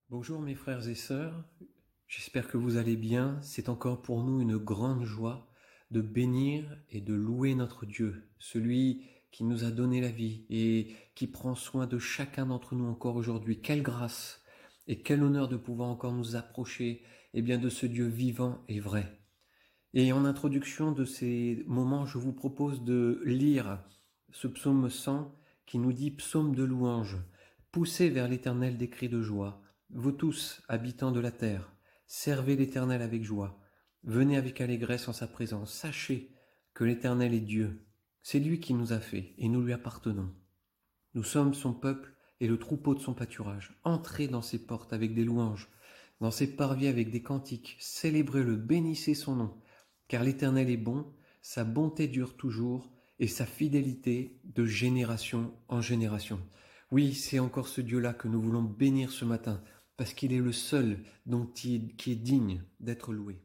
Bonjour mes frères et sœurs, j'espère que vous allez bien. C'est encore pour nous une grande joie de bénir et de louer notre Dieu, celui qui nous a donné la vie et qui prend soin de chacun d'entre nous encore aujourd'hui. Quelle grâce et quel honneur de pouvoir encore nous approcher de ce Dieu vivant et vrai. Et en introduction de ces moments, je vous propose de lire ce psaume 100 qui nous dit psaume de louange. Poussez vers l'Éternel des cris de joie. Vous tous, habitants de la terre, servez l'Éternel avec joie. Venez avec allégresse en sa présence. Sachez que l'Éternel est Dieu. C'est lui qui nous a fait et nous lui appartenons. Nous sommes son peuple et le troupeau de son pâturage. Entrez dans ses portes avec des louanges, dans ses parvis avec des cantiques. Célébrez-le, bénissez son nom. Car l'Éternel est bon, sa bonté dure toujours et sa fidélité de génération en génération. Oui, c'est encore ce Dieu-là que nous voulons bénir ce matin, parce qu'il est le seul qui est digne d'être loué.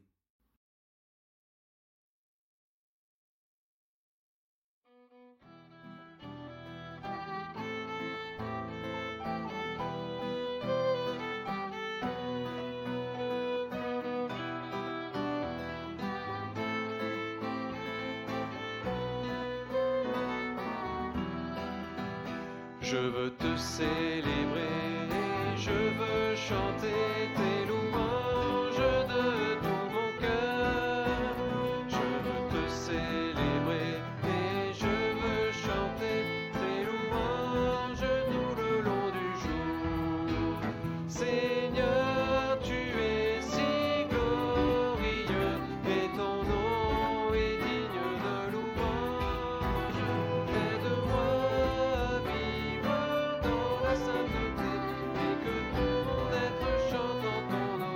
Je veux te célébrer, je veux chanter tes louanges de tout mon cœur. Je veux te célébrer et je veux chanter tes louanges tout le long du jour. Seigneur, tu es si glorieux et ton nom est digne de louange. Aide-moi à vivre dans la sainteté et que tout mon être chante en ton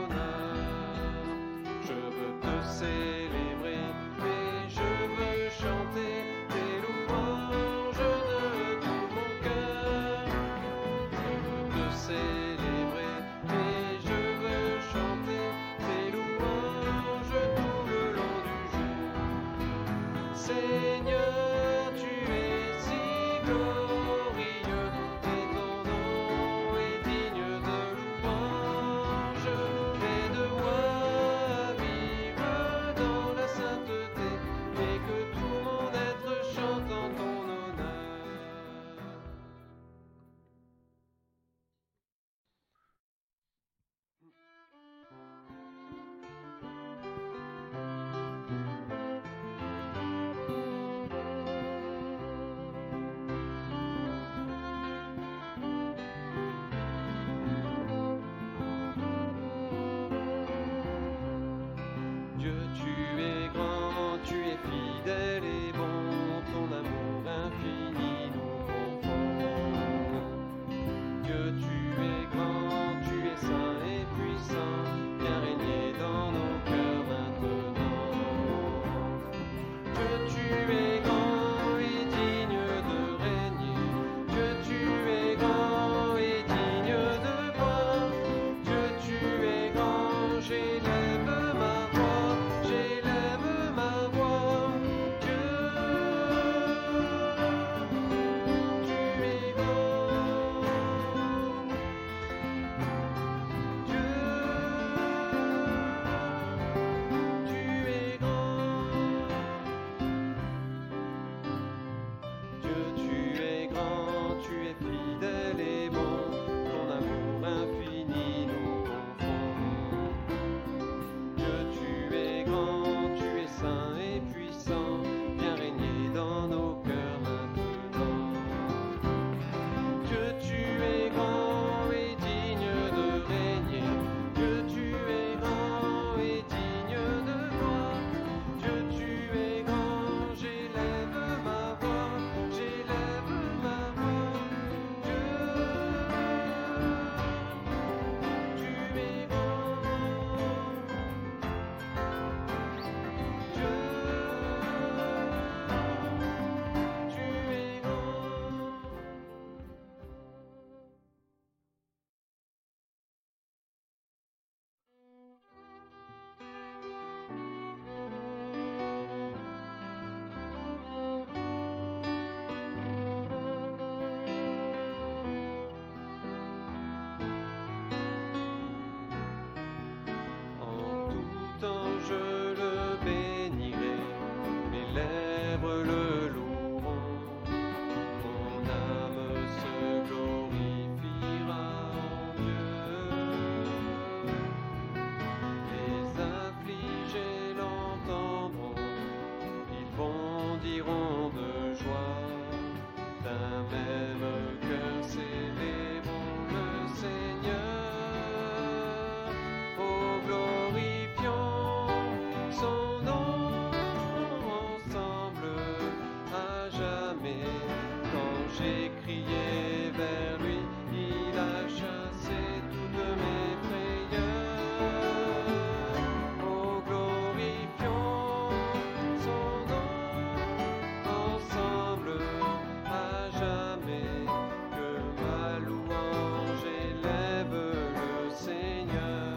d'un même cœur célébrons le Seigneur. Oh, glorifions son nom ensemble à jamais. Quand j'ai crié vers lui, il a chassé toutes mes frayeurs. Oh, glorifions son nom ensemble à jamais. Que ma louange élève le Seigneur.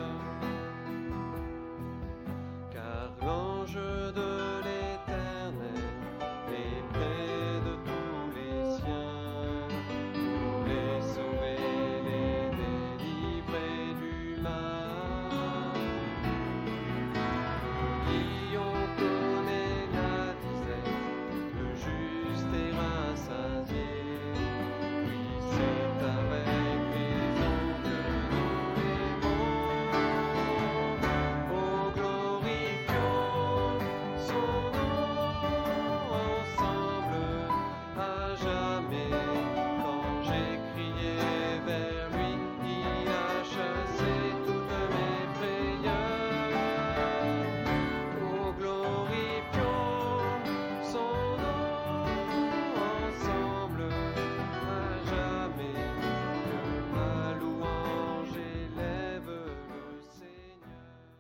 Car l'ange de l'Éternel est près de tous les siens, pour les sauver, les délivrer du mal. Qui on connaît la disette, le juste est rassasié. Oui, c'est avec raison que nous l'aimons. Oh, glorifions son nom ensemble à jamais. Quand j'ai crié vers lui, il a chassé toutes mes frayeurs. Oh, glorifions son nom ensemble à jamais. Que ma louange élève le Seigneur.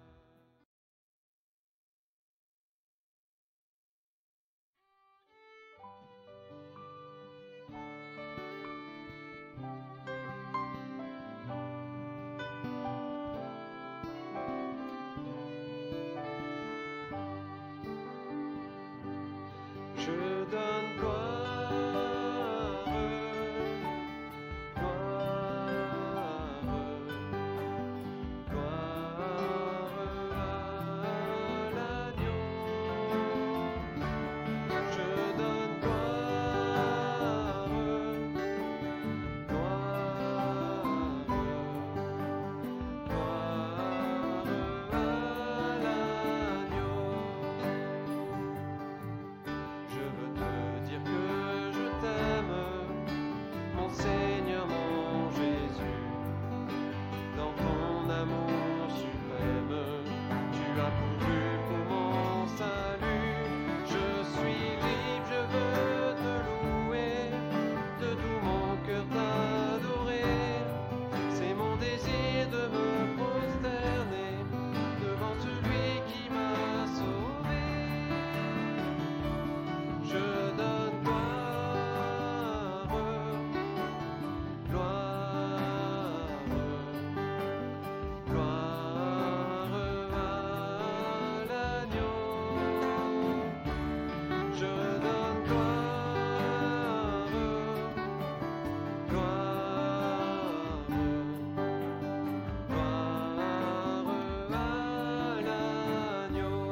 Je donne gloire, gloire à l'agneau. Je donne gloire, gloire à l'agneau. Je veux te dire que je t'aime, mon Seigneur, mon Jésus. Dans ton amour suprême, tu as pourvu pour mon salut. Je suis libre, je veux te louer, de tout mon cœur t'adorer. C'est mon désir de me prosterner devant celui qui m'a sauvé. Je donne gloire, gloire, gloire à l'agneau. Je donne gloire, gloire, gloire à l'agneau.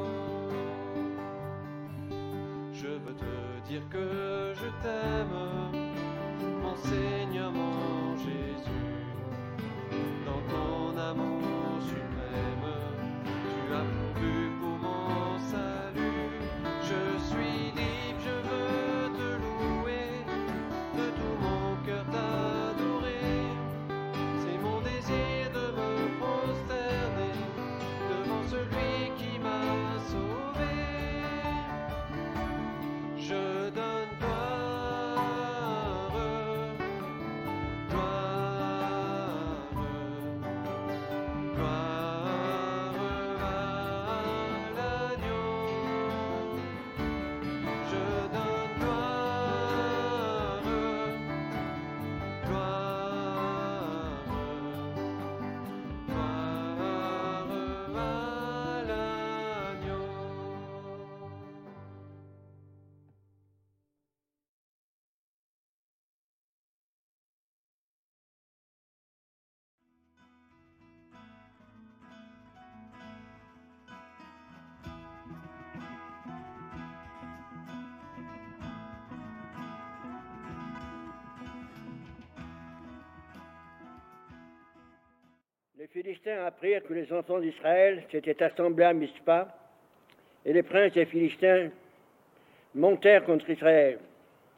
Je veux te dire que je t'aime, mon Seigneur, mon Jésus. Dans ton amour suprême, tu as pourvu pour mon salut. Je suis libre, je veux te louer, de tout mon cœur t'adorer. C'est mon désir de me prosterner devant celui qui m'a sauvé. Je donne gloire, Les Philistins apprirent que les enfants d'Israël s'étaient assemblés à Mizpa, et les princes des Philistins montèrent contre Israël.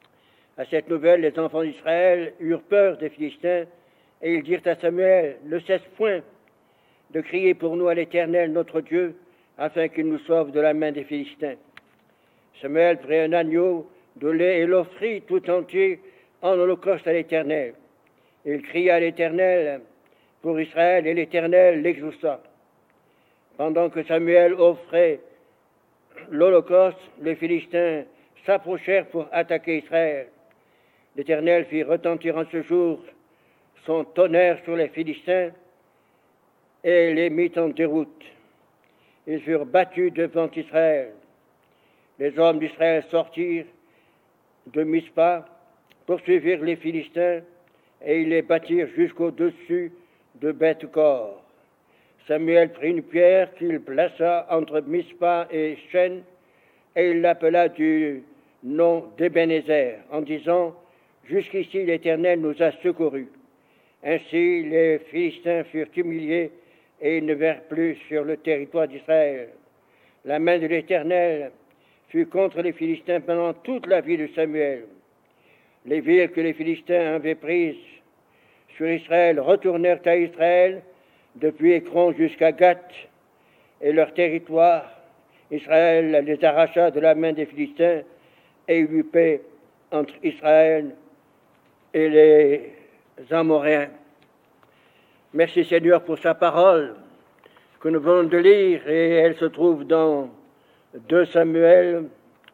À cette nouvelle, les enfants d'Israël eurent peur des Philistins, et ils dirent à Samuel, « Ne cesse point de crier pour nous à l'Éternel, notre Dieu, afin qu'il nous sauve de la main des Philistins. » Samuel prit un agneau de lait et l'offrit tout entier en holocauste à l'Éternel. Il cria à l'Éternel pour Israël, et l'Éternel l'exauça. Pendant que Samuel offrait l'holocauste, les Philistins s'approchèrent pour attaquer Israël. L'Éternel fit retentir en ce jour son tonnerre sur les Philistins et les mit en déroute. Ils furent battus devant Israël. Les hommes d'Israël sortirent de Mispa, poursuivirent les Philistins, et ils les battirent jusqu'au-dessus de Beth-cor. Samuel prit une pierre qu'il plaça entre Mispa et Shen, et il l'appela du nom d'Ebenezer, en disant « Jusqu'ici l'Éternel nous a secourus. » Ainsi les Philistins furent humiliés, et ils ne vinrent plus sur le territoire d'Israël. La main de l'Éternel fut contre les Philistins pendant toute la vie de Samuel. Les villes que les Philistins avaient prises sur Israël retournèrent à Israël, depuis Écron jusqu'à Gath, et leur territoire, Israël les arracha de la main des Philistins, et il eut paix entre Israël et les Amoréens. Merci Seigneur pour sa parole que nous venons de lire, et elle se trouve dans 1 Samuel,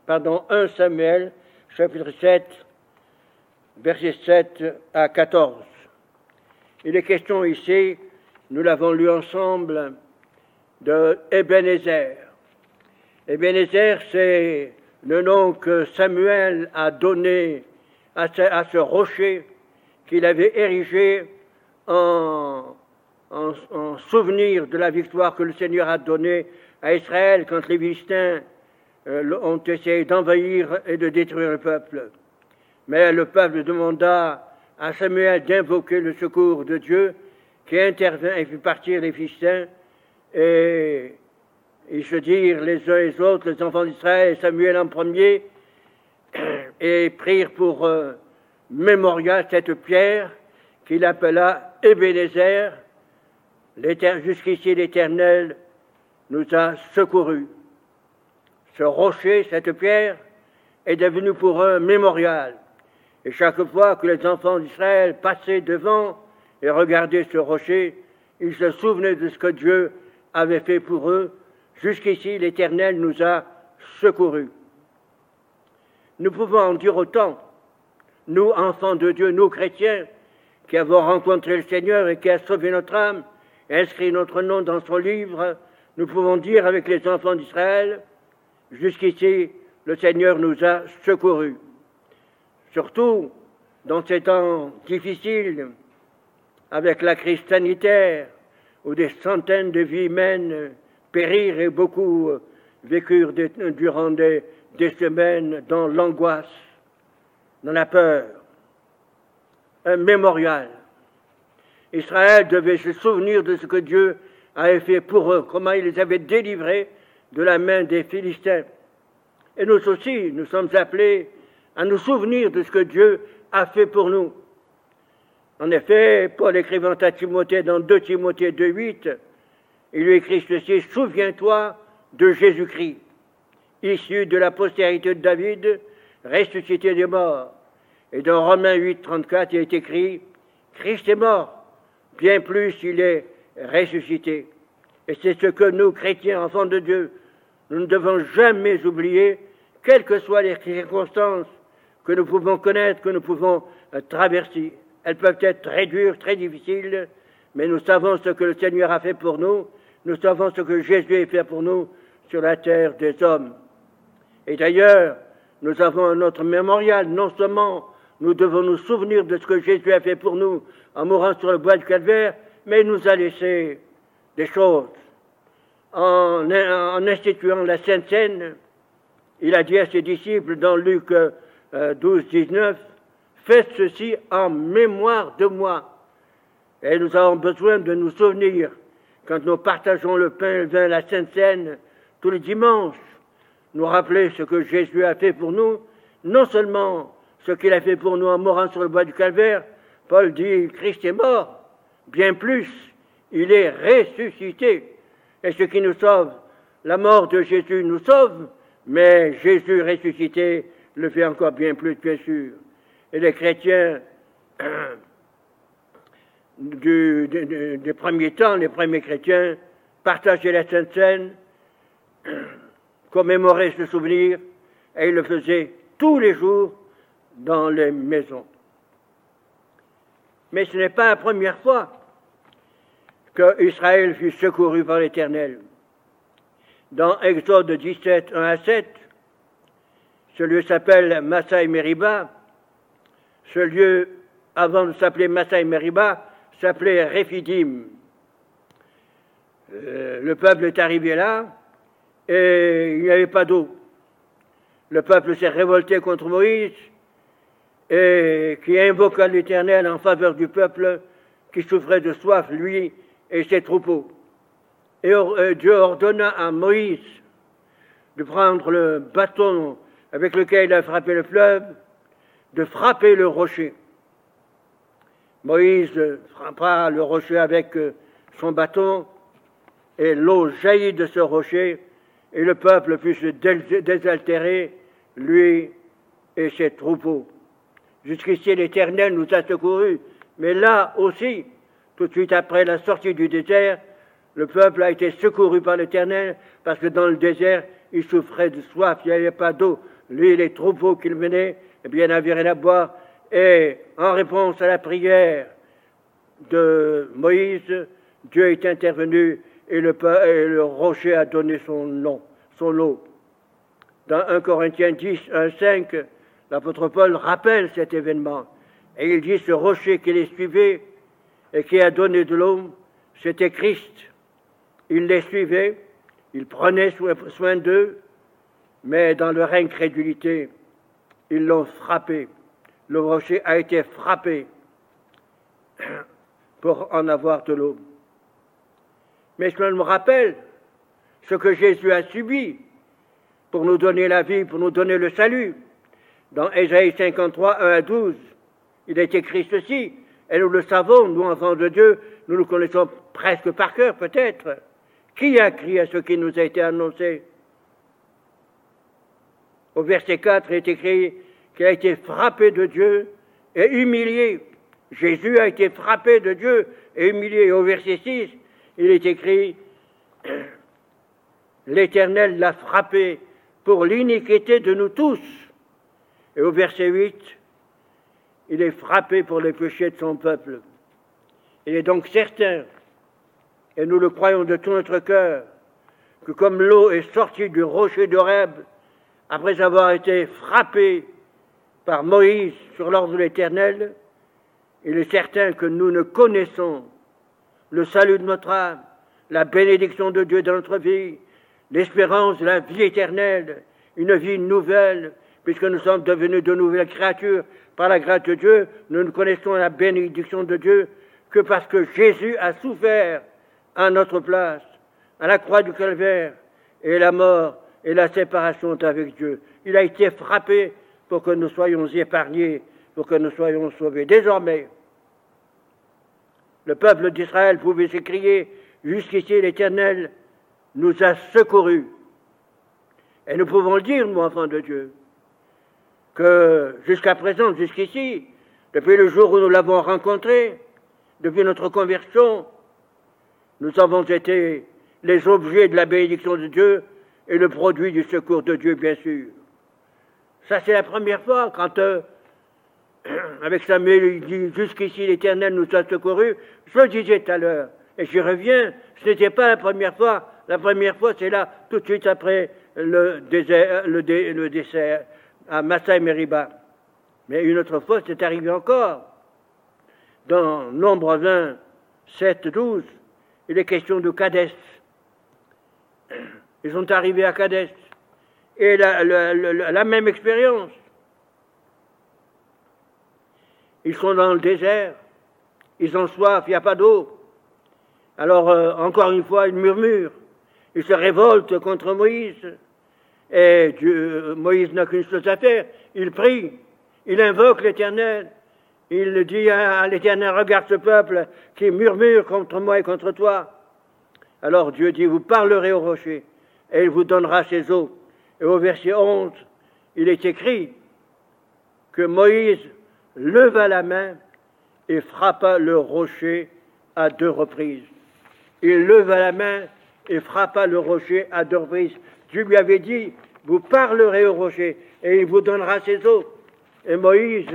chapitre 7, versets 7 à 14. Il est question ici, nous l'avons lu ensemble, de Ebenezer. Ebenezer, c'est le nom que Samuel a donné à ce rocher qu'il avait érigé en souvenir de la victoire que le Seigneur a donnée à Israël quand les Philistins ont essayé d'envahir et de détruire le peuple. Mais le peuple demanda à Samuel d'invoquer le secours de Dieu qui intervint et fit partir les Philistins, et ils se dirent les uns et les autres, les enfants d'Israël et Samuel en premier, et prirent pour mémorial cette pierre qu'il appela Ebenezer. Jusqu'ici l'Éternel nous a secourus. Ce rocher, cette pierre, est devenu pour eux un mémorial. Et chaque fois que les enfants d'Israël passaient devant et regardaient ce rocher, ils se souvenaient de ce que Dieu avait fait pour eux. Jusqu'ici, l'Éternel nous a secourus. Nous pouvons en dire autant, nous, enfants de Dieu, nous, chrétiens, qui avons rencontré le Seigneur et qui a sauvé notre âme, et inscrit notre nom dans son livre, nous pouvons dire avec les enfants d'Israël, jusqu'ici, le Seigneur nous a secourus. Surtout dans ces temps difficiles, avec la crise sanitaire, où des centaines de vies humaines périrent et beaucoup vécurent durant des semaines dans l'angoisse, dans la peur. Un mémorial. Israël devait se souvenir de ce que Dieu avait fait pour eux, comment il les avait délivrés de la main des Philistins. Et nous aussi, nous sommes appelés à nous souvenir de ce que Dieu a fait pour nous. En effet, Paul écrivant à Timothée dans 2 Timothée 2,8, il lui écrit ceci, « Souviens-toi de Jésus-Christ, issu de la postérité de David, ressuscité des morts. » Et dans Romains 8,34, il est écrit, « Christ est mort, bien plus il est ressuscité. » Et c'est ce que nous, chrétiens, enfants de Dieu, nous ne devons jamais oublier, quelles que soient les circonstances que nous pouvons connaître, que nous pouvons traverser. Elles peuvent être très dures, très difficiles, mais nous savons ce que le Seigneur a fait pour nous, nous savons ce que Jésus a fait pour nous sur la terre des hommes. Et d'ailleurs, nous avons un autre mémorial, non seulement nous devons nous souvenir de ce que Jésus a fait pour nous en mourant sur le bois du Calvaire, mais il nous a laissé des choses. En instituant la Sainte Seine, il a dit à ses disciples dans Luc 12-19, « Faites ceci en mémoire de moi. » Et nous avons besoin de nous souvenir, quand nous partageons le pain et le vin, la Sainte Seine, tous les dimanches, nous rappeler ce que Jésus a fait pour nous, non seulement ce qu'il a fait pour nous en mourant sur le bois du calvaire, Paul dit, Christ est mort, bien plus, il est ressuscité. Et ce qui nous sauve, la mort de Jésus nous sauve, mais Jésus ressuscité le fait encore bien plus, bien sûr. Et les chrétiens des premiers temps, les premiers chrétiens, partageaient la Sainte Seine, commémoraient ce souvenir, et ils le faisaient tous les jours dans les maisons. Mais ce n'est pas la première fois que Israël fut secouru par l'Éternel. Dans Exode 17, 1 à 7, ce lieu s'appelle Massa et Meriba. Ce lieu, avant de s'appeler Massa et Meriba, s'appelait Réphidim. Le peuple est arrivé là et il n'y avait pas d'eau. Le peuple s'est révolté contre Moïse et qui invoqua l'Éternel en faveur du peuple qui souffrait de soif, lui et ses troupeaux. Et Dieu ordonna à Moïse de prendre le bâton avec lequel il a frappé le fleuve, de frapper le rocher. Moïse frappa le rocher avec son bâton et l'eau jaillit de ce rocher et le peuple put se désaltérer, lui et ses troupeaux. Jusqu'ici, l'Éternel nous a secourus, mais là aussi, tout de suite après la sortie du désert, le peuple a été secouru par l'Éternel parce que dans le désert, il souffrait de soif, il n'y avait pas d'eau. Lui et les troupeaux qu'il menait, eh bien, n'avaient rien à boire. Et en réponse à la prière de Moïse, Dieu est intervenu et le rocher a donné son eau. Dans 1 Corinthiens 10, 1, 5, l'apôtre Paul rappelle cet événement. Et il dit, ce rocher qui les suivait et qui a donné de l'eau, c'était Christ. Il les suivait, il prenait soin d'eux, mais dans leur incrédulité, ils l'ont frappé. Le rocher a été frappé pour en avoir de l'eau. Mais cela me rappelle ce que Jésus a subi pour nous donner la vie, pour nous donner le salut. Dans Ésaïe 53, 1 à 12, il est écrit ceci, et nous le savons, nous enfants de Dieu, nous le connaissons presque par cœur peut-être. Qui a crié à ce qui nous a été annoncé? Au verset 4, il est écrit qu'il a été frappé de Dieu et humilié. Jésus a été frappé de Dieu et humilié. Et au verset 6, il est écrit l'Éternel l'a frappé pour l'iniquité de nous tous. Et au verset 8, il est frappé pour les péchés de son peuple. Il est donc certain, et nous le croyons de tout notre cœur, que comme l'eau est sortie du rocher d'Horeb, après avoir été frappé par Moïse sur l'ordre de l'Éternel, il est certain que nous ne connaissons le salut de notre âme, la bénédiction de Dieu dans notre vie, l'espérance de la vie éternelle, une vie nouvelle, puisque nous sommes devenus de nouvelles créatures par la grâce de Dieu. Nous ne connaissons la bénédiction de Dieu que parce que Jésus a souffert à notre place, à la croix du calvaire, et la mort et la séparation avec Dieu. Il a été frappé pour que nous soyons épargnés, pour que nous soyons sauvés. Désormais, le peuple d'Israël pouvait s'écrier, jusqu'ici l'Éternel nous a secourus. Et nous pouvons le dire, nous, enfants de Dieu, que jusqu'à présent, jusqu'ici, depuis le jour où nous l'avons rencontré, depuis notre conversion, nous avons été les objets de la bénédiction de Dieu et le produit du secours de Dieu, bien sûr. Ça, c'est la première fois, quand, avec Samuel, il dit « Jusqu'ici, l'Éternel nous a secourus », je le disais tout à l'heure, et j'y reviens, ce n'était pas la première fois. La première fois, c'est là, tout de suite après le désert à Massa et Meriba. Mais une autre fois, c'est arrivé encore. Dans Nombre 20, 7, 12, il est question de Kadès. Ils sont arrivés à Kadès. Et la même expérience. Ils sont dans le désert. Ils ont soif, il n'y a pas d'eau. Alors, encore une fois, ils murmurent. Ils se révoltent contre Moïse. Et Moïse n'a qu'une chose à faire. Il prie. Il invoque l'Éternel. Il dit à l'Éternel, regarde ce peuple qui murmure contre moi et contre toi. Alors Dieu dit, vous parlerez au rocher et il vous donnera ses eaux. Et au verset 11, il est écrit que Moïse leva la main et frappa le rocher à 2 reprises. Il leva la main et frappa le rocher à 2 reprises. Dieu lui avait dit, vous parlerez au rocher et il vous donnera ses eaux. Et Moïse,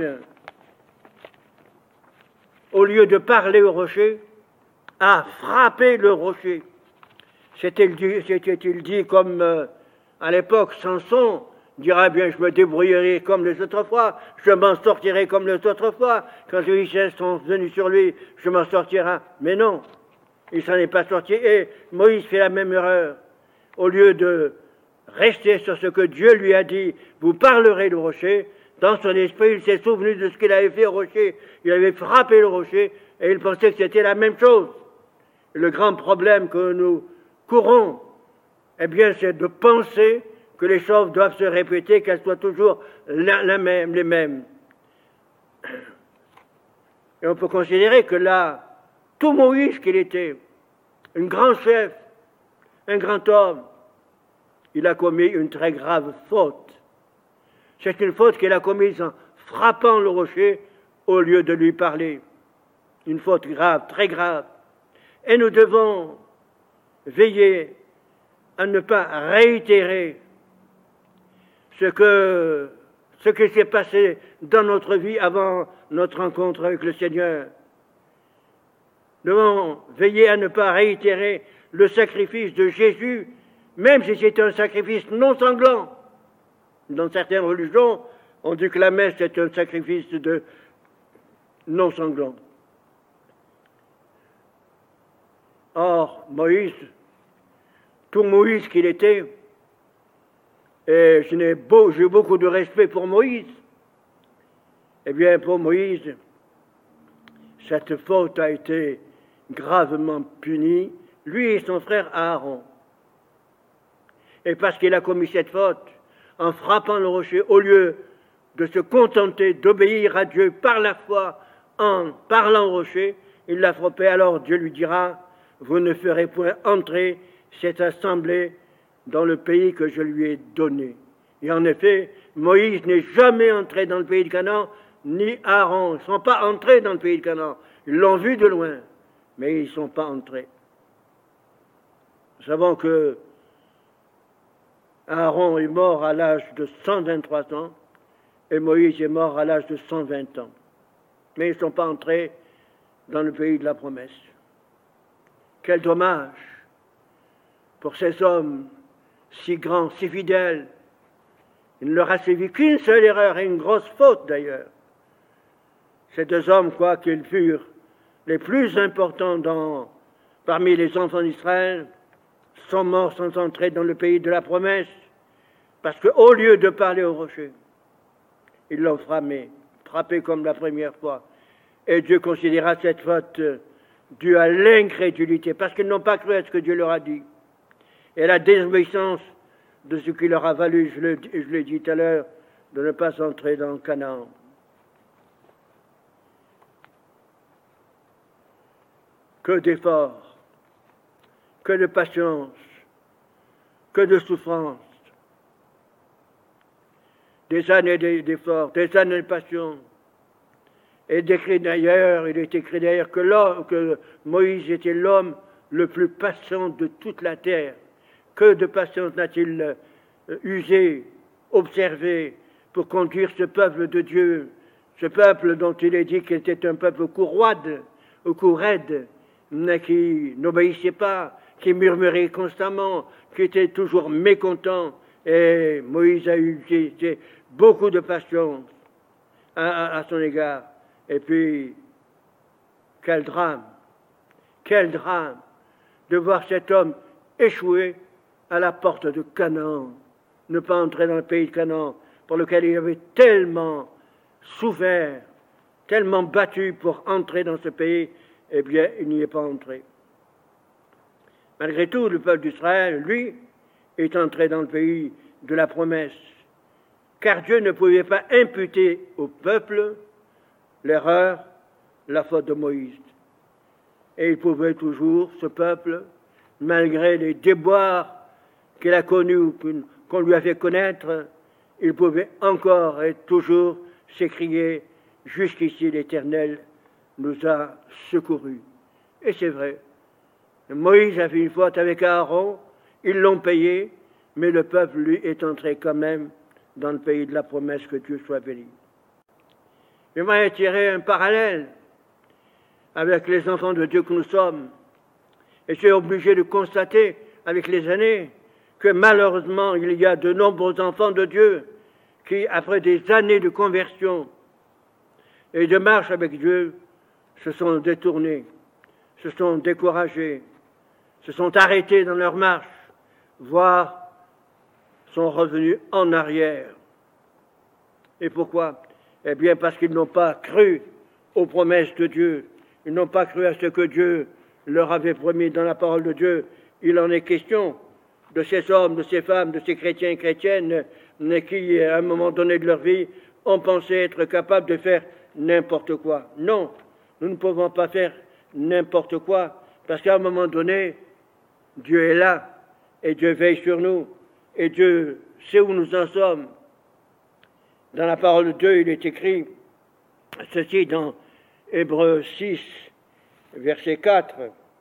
au lieu de parler au rocher, a frappé le rocher. C'était-il dit comme à l'époque, Samson dira bien, je me débrouillerai comme les autres fois, je m'en sortirai comme les autres fois. Quand les richesses sont venues sur lui, je m'en sortirai. Mais non, il s'en est pas sorti. Et Moïse fait la même erreur. Au lieu de rester sur ce que Dieu lui a dit, vous parlerez du rocher, dans son esprit, il s'est souvenu de ce qu'il avait fait au rocher. Il avait frappé le rocher et il pensait que c'était la même chose. Le grand problème que nous courons, eh bien, c'est de penser que les choses doivent se répéter, qu'elles soient toujours les mêmes. Et on peut considérer que là, tout Moïse qu'il était, un grand chef, un grand homme, il a commis une très grave faute. C'est une faute qu'il a commise en frappant le rocher au lieu de lui parler. Une faute grave, très grave. Et nous devons veiller à ne pas réitérer ce qui s'est passé dans notre vie avant notre rencontre avec le Seigneur. Nous devons veiller à ne pas réitérer le sacrifice de Jésus, même si c'est un sacrifice non sanglant. Dans certaines religions, on dit que la messe est un sacrifice de non sanglant. Or, Moïse, tout Moïse qu'il était, et j'ai beaucoup de respect pour Moïse, eh bien, pour Moïse, cette faute a été gravement punie, lui et son frère Aaron. Et parce qu'il a commis cette faute, en frappant le rocher, au lieu de se contenter d'obéir à Dieu par la foi, en parlant au rocher, il l'a frappé. Alors Dieu lui dira, vous ne ferez point entrer cette assemblée dans le pays que je lui ai donné. Et en effet, Moïse n'est jamais entré dans le pays de Canaan, ni Aaron. Ils ne sont pas entrés dans le pays de Canaan. Ils l'ont vu de loin, mais ils ne sont pas entrés. Nous savons que Aaron est mort à l'âge de 123 ans et Moïse est mort à l'âge de 120 ans. Mais ils ne sont pas entrés dans le pays de la promesse. Quel dommage pour ces hommes si grands, si fidèles. Il ne leur a suivi qu'une seule erreur et une grosse faute d'ailleurs. Ces 2 hommes, quoi qu'ils furent les plus importants parmi les enfants d'Israël, sont morts sans entrer dans le pays de la promesse, parce qu'au lieu de parler au rocher, ils l'ont frappé comme la première fois. Et Dieu considéra cette faute due à l'incrédulité, parce qu'ils n'ont pas cru à ce que Dieu leur a dit. Et la désobéissance de ce qui leur a valu, je l'ai dit tout à l'heure, de ne pas entrer dans Canaan. Que d'efforts, que de patience, que de souffrance, des années d'efforts, des années de patience. Et il est écrit d'ailleurs que Moïse était l'homme le plus patient de toute la terre. Que de patience n'a-t-il usé, observé, pour conduire ce peuple de Dieu, ce peuple dont il est dit qu'il était un peuple au cou raide, mais qui n'obéissait pas, qui murmurait constamment, qui était toujours mécontent. Et Moïse a eu beaucoup de patience à son égard. Et puis, quel drame de voir cet homme échouer à la porte de Canaan, ne pas entrer dans le pays de Canaan, pour lequel il avait tellement souffert, tellement battu pour entrer dans ce pays, eh bien, il n'y est pas entré. Malgré tout, le peuple d'Israël, lui, est entré dans le pays de la promesse. car Dieu ne pouvait pas imputer au peuple l'erreur, la faute de Moïse. Et il pouvait toujours, ce peuple, malgré les déboires qu'il a connus ou qu'on lui a fait connaître, il pouvait encore et toujours s'écrier « Jusqu'ici l'Éternel nous a secourus ». Et c'est vrai. Moïse a fait une faute avec Aaron, ils l'ont payé, mais le peuple, lui, est entré quand même dans le pays de la promesse, que Dieu soit béni. J'aimerais tirer un parallèle avec les enfants de Dieu que nous sommes. Et je suis obligé de constater avec les années que malheureusement, il y a de nombreux enfants de Dieu qui, après des années de conversion et de marche avec Dieu, se sont détournés, se sont découragés, se sont arrêtés dans leur marche, voire sont revenus en arrière. Et pourquoi? Eh bien, parce qu'ils n'ont pas cru aux promesses de Dieu. Ils n'ont pas cru à ce que Dieu leur avait promis dans la parole de Dieu. Il en est question de ces hommes, de ces femmes, de ces chrétiens et chrétiennes qui, à un moment donné de leur vie, ont pensé être capables de faire n'importe quoi. Non, nous ne pouvons pas faire n'importe quoi, parce qu'à un moment donné, Dieu est là, et Dieu veille sur nous, et Dieu sait où nous en sommes. Dans la parole de Dieu, il est écrit ceci dans Hébreux 6, verset 4.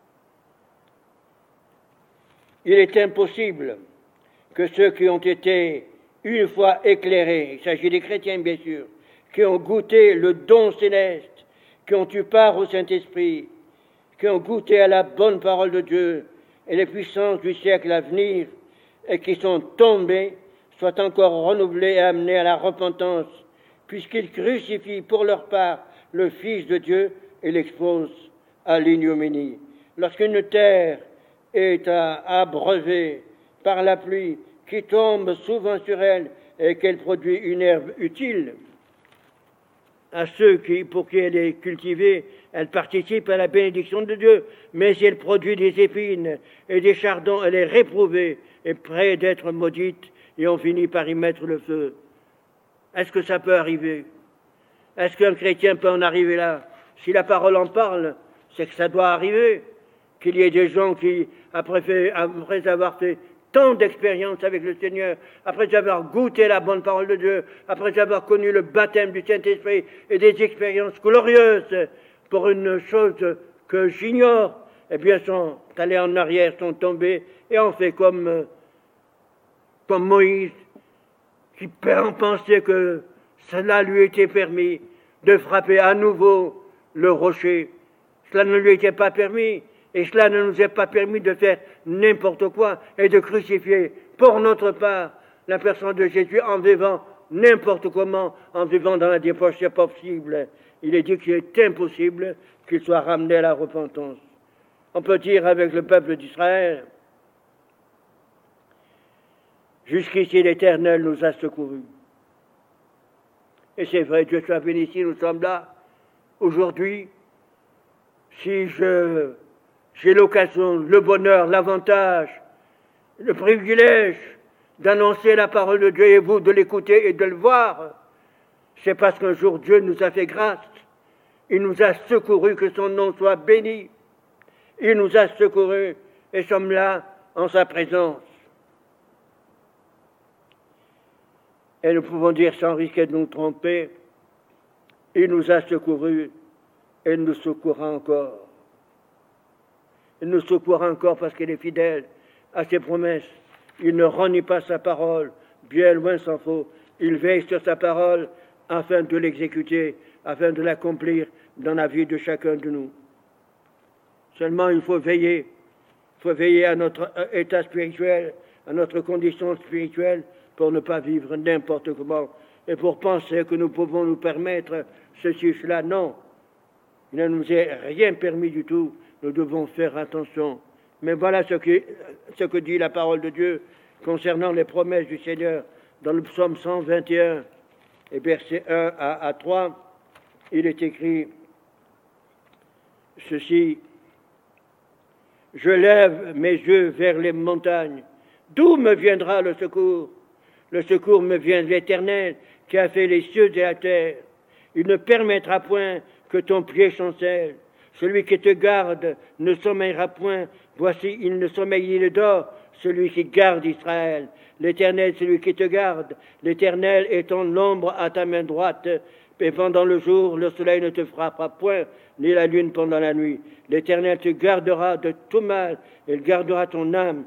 Il est impossible que ceux qui ont été une fois éclairés, il s'agit des chrétiens bien sûr, qui ont goûté le don céleste, qui ont eu part au Saint-Esprit, qui ont goûté à la bonne parole de Dieu et les puissances du siècle à venir, et qui sont tombés, soient encore renouvelés et amenés à la repentance, puisqu'ils crucifient pour leur part le Fils de Dieu et l'exposent à l'ignominie. Lorsqu'une terre est abreuvée par la pluie qui tombe souvent sur elle et qu'elle produit une herbe utile, à ceux pour qui elle est cultivée, elle participe à la bénédiction de Dieu, mais si elle produit des épines et des chardons, elle est réprouvée et près d'être maudite, et on finit par y mettre le feu. Est-ce que ça peut arriver? Est-ce qu'un chrétien peut en arriver là? Si la parole en parle, c'est que ça doit arriver, qu'il y ait des gens qui, après avoir fait tant d'expériences avec le Seigneur, après avoir goûté la bonne parole de Dieu, après avoir connu le baptême du Saint-Esprit et des expériences glorieuses pour une chose que j'ignore, eh bien, sont allés en arrière, sont tombés et ont fait comme Moïse, qui pensait que cela lui était permis de frapper à nouveau le rocher. Cela ne lui était pas permis. Et cela ne nous est pas permis de faire n'importe quoi et de crucifier pour notre part la personne de Jésus en vivant n'importe comment, en vivant dans la débauche possible. Il est dit qu'il est impossible qu'il soit ramené à la repentance. On peut dire avec le peuple d'Israël, jusqu'ici l'Éternel nous a secourus. Et c'est vrai, Dieu soit béni, si nous sommes là aujourd'hui. Si j'ai l'occasion, le bonheur, l'avantage, le privilège d'annoncer la parole de Dieu et vous de l'écouter et de le voir, c'est parce qu'un jour Dieu nous a fait grâce. Il nous a secourus, que son nom soit béni. Il nous a secourus et sommes là en sa présence. Et nous pouvons dire sans risquer de nous tromper, il nous a secourus et il nous secourra encore. Il nous secourra encore parce qu'il est fidèle à ses promesses. Il ne renie pas sa parole, bien loin s'en faut. Il veille sur sa parole afin de l'exécuter, afin de l'accomplir dans la vie de chacun de nous. Seulement, il faut veiller à notre état spirituel, à notre condition spirituelle, pour ne pas vivre n'importe comment et pour penser que nous pouvons nous permettre ceci, cela. Non, il ne nous est rien permis du tout. Nous devons faire attention. Mais voilà ce que dit la parole de Dieu concernant les promesses du Seigneur dans le psaume 121 et versets 1 à 3. Il est écrit ceci: Je lève mes yeux vers les montagnes. D'où me viendra le secours? Le secours me vient de l'Éternel, qui a fait les cieux et la terre. Il ne permettra point que ton pied chancelle. Celui qui te garde ne sommeillera point. Voici, il ne sommeille ni ne dort, celui qui garde Israël. L'Éternel, celui qui te garde. L'Éternel étend l'ombre à ta main droite. Et pendant le jour, le soleil ne te frappera point, ni la lune pendant la nuit. L'Éternel te gardera de tout mal. Il gardera ton âme.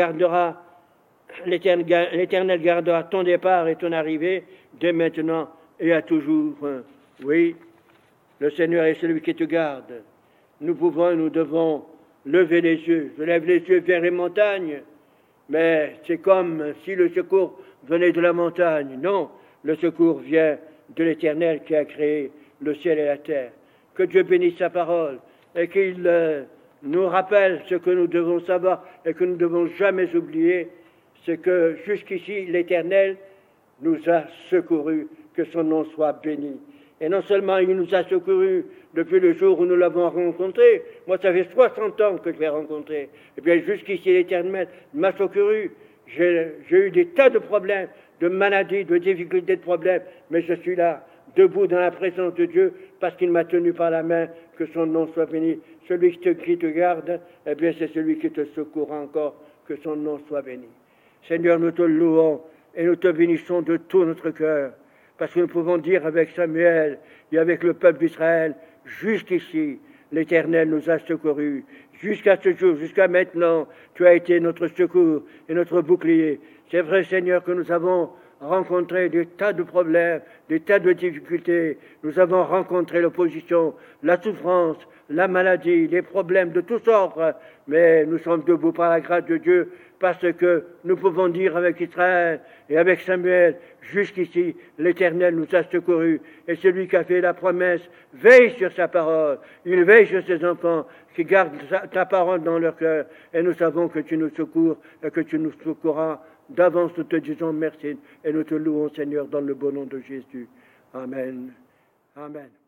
L'Éternel gardera ton départ et ton arrivée, dès maintenant et à toujours. Oui, le Seigneur est celui qui te garde. Nous devons lever les yeux. Je lève les yeux vers les montagnes, mais c'est comme si le secours venait de la montagne. Non, le secours vient de l'Éternel qui a créé le ciel et la terre. Que Dieu bénisse sa parole et qu'il nous rappelle ce que nous devons savoir et que nous ne devons jamais oublier, c'est que jusqu'ici l'Éternel nous a secourus, que son nom soit béni. Et non seulement il nous a secourus depuis le jour où nous l'avons rencontré, moi ça fait 60 ans que je l'ai rencontré, et bien jusqu'ici l'Éternel m'a secouru. J'ai eu des tas de problèmes, de maladies, de difficultés, de problèmes, mais je suis là, debout dans la présence de Dieu, parce qu'il m'a tenu par la main, que son nom soit béni. Celui qui te garde, eh bien c'est celui qui te secourra encore, que son nom soit béni. Seigneur, nous te louons et nous te bénissons de tout notre cœur, parce que nous pouvons dire avec Samuel et avec le peuple d'Israël, jusqu'ici, l'Éternel nous a secourus. Jusqu'à ce jour, jusqu'à maintenant, tu as été notre secours et notre bouclier. C'est vrai, Seigneur, que nous avons rencontré des tas de problèmes, des tas de difficultés. Nous avons rencontré l'opposition, la souffrance, la maladie, les problèmes de tous ordres. Mais nous sommes debout par la grâce de Dieu, parce que nous pouvons dire avec Israël et avec Samuel, jusqu'ici, l'Éternel nous a secourus. Et celui qui a fait la promesse veille sur sa parole. Il veille sur ses enfants qui gardent ta parole dans leur cœur. Et nous savons que tu nous secours et que tu nous secourras. D'avance, nous te disons merci et nous te louons, Seigneur, dans le beau nom de Jésus. Amen. Amen.